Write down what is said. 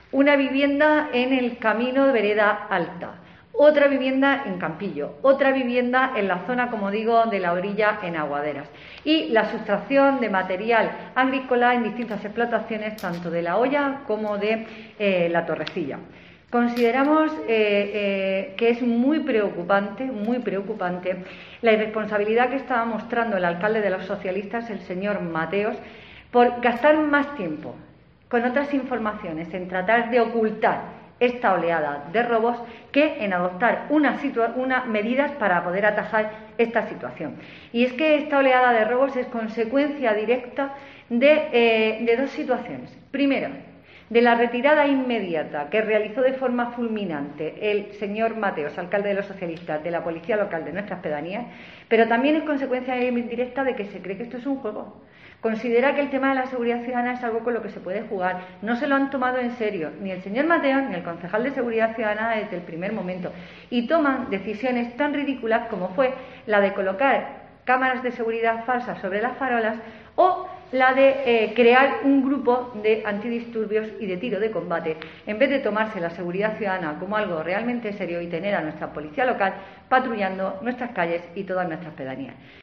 una vivienda en el camino de Vereda Alta, otra vivienda en Campillo, otra vivienda en la zona, como digo, de la orilla en Aguaderas, y la sustracción de material agrícola en distintas explotaciones, tanto de La Hoya como de La Torrecilla. Consideramos que es muy preocupante la irresponsabilidad que estaba mostrando el alcalde de los socialistas, el señor Mateos, por gastar más tiempo con otras informaciones en tratar de ocultar esta oleada de robos que en adoptar unas medidas para poder atajar esta situación. Y es que esta oleada de robos es consecuencia directa de dos situaciones. Primero, de la retirada inmediata que realizó de forma fulminante el señor Mateos, alcalde de los socialistas, de la policía local de nuestras pedanías, pero también es consecuencia indirecta de que se cree que esto es un juego. Considera que el tema de la seguridad ciudadana es algo con lo que se puede jugar. No se lo han tomado en serio ni el señor Mateos ni el concejal de Seguridad Ciudadana desde el primer momento. Y toman decisiones tan ridículas como fue la de colocar cámaras de seguridad falsas sobre las farolas o la de crear un grupo de antidisturbios y de tiro de combate, en vez de tomarse la seguridad ciudadana como algo realmente serio y tener a nuestra policía local patrullando nuestras calles y todas nuestras pedanías.